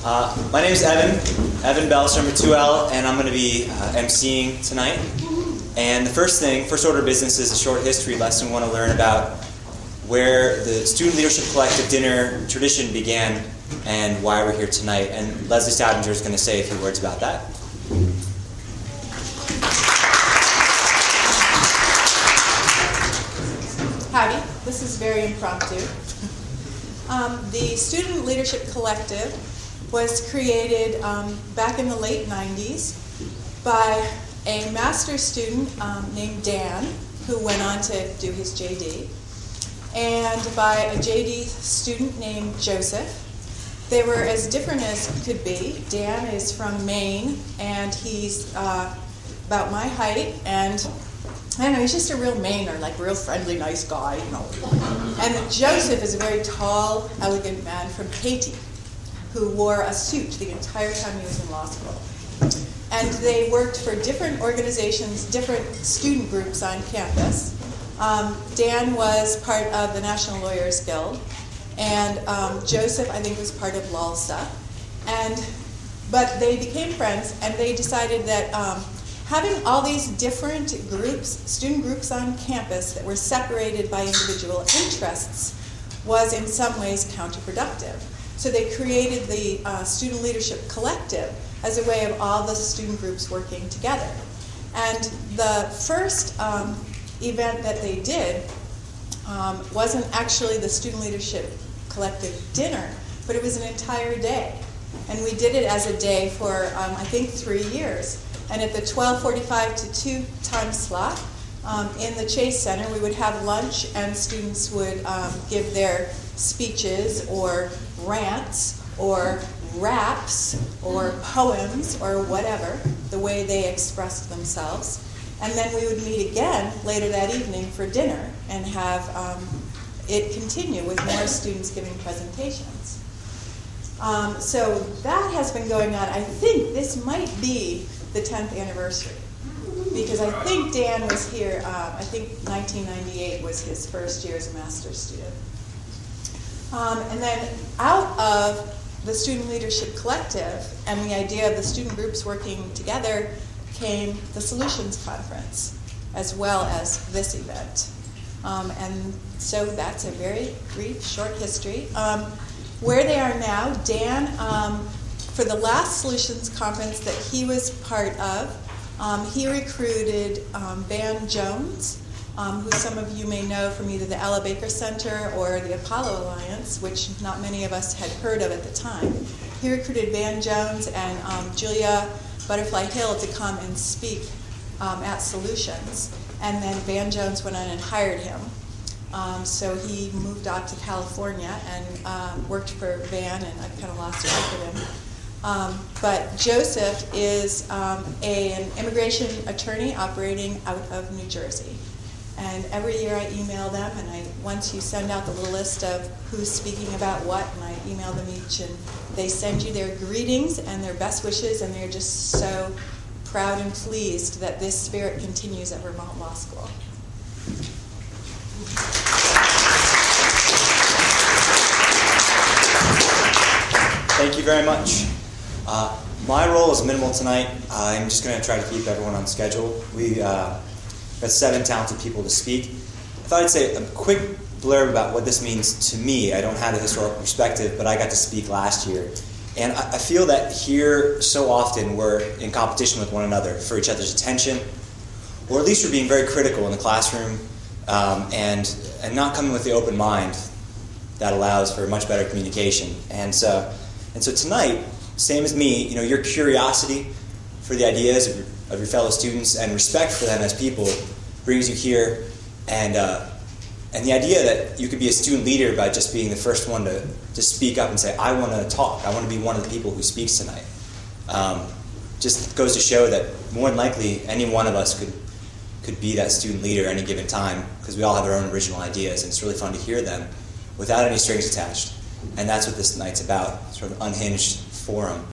My name is Evan Bellstrom at 2L, and I'm going to be emceeing tonight. And the first order of business is a short history lesson. We want to learn about where the Student Leadership Collective dinner tradition began and why we're here tonight. And Leslie Staudinger is going to say a few words about that. Howdy, this is very impromptu. The Student Leadership Collective was created back in the late 90s by a master's student named Dan, who went on to do his JD, and by a JD student named Joseph. They were as different as could be. Dan is from Maine, and he's about my height, and I don't know, he's just a real Mainer, like real friendly, nice guy, you know. And Joseph is a very tall, elegant man from Haiti who wore a suit the entire time he was in law school. And they worked for different organizations, different student groups on campus. Dan was part of the National Lawyers Guild, and Joseph, I think, was part of LALSA. But they became friends, and they decided that having all these different groups, student groups on campus that were separated by individual interests was in some ways counterproductive. So they created the Student Leadership Collective as a way of all the student groups working together. And the first event that they did wasn't actually the Student Leadership Collective dinner, but it was an entire day. And we did it as a day for, I think, 3 years. And at the 12:45 to 2 time slot in the Chase Center, we would have lunch, and students would give their speeches or rants or raps or poems or whatever, the way they expressed themselves. And then we would meet again later that evening for dinner and have it continue with more students giving presentations. So that has been going on. I think this might be the 10th anniversary, because I think Dan was here, I think 1998 was his first year as a master's student. And then out of the Student Leadership Collective and the idea of the student groups working together came the Solutions Conference, as well as this event. And so that's a very brief, short history. Where they are now, Dan, for the last Solutions Conference that he was part of, he recruited Van Jones, who some of you may know from either the Ella Baker Center or the Apollo Alliance, which not many of us had heard of at the time. He recruited Van Jones and Julia Butterfly Hill to come and speak at Solutions. And then Van Jones went on and hired him. So he moved out to California and worked for Van, and I kind of lost track of him. But Joseph is an immigration attorney operating out of New Jersey. And every year I email them, and once you send out the little list of who's speaking about what, and I email them each, and they send you their greetings and their best wishes, and they're just so proud and pleased that this spirit continues at Vermont Law School. Thank you very much. My role is minimal tonight. I'm just going to try to keep everyone on schedule. We got 7 talented people to speak. I thought I'd say a quick blurb about what this means to me. I don't have a historical perspective, but I got to speak last year. And I feel that here so often we're in competition with one another for each other's attention, or at least we're being very critical in the classroom and not coming with the open mind that allows for much better communication. And so tonight, same as me, your curiosity for the ideas of your fellow students and respect for them as people brings you here, and the idea that you could be a student leader by just being the first one to speak up and say, I want to talk, I want to be one of the people who speaks tonight. Just goes to show that more than likely any one of us could be that student leader at any given time, because we all have our own original ideas, and it's really fun to hear them without any strings attached. And that's what this night's about, sort of unhinged forum.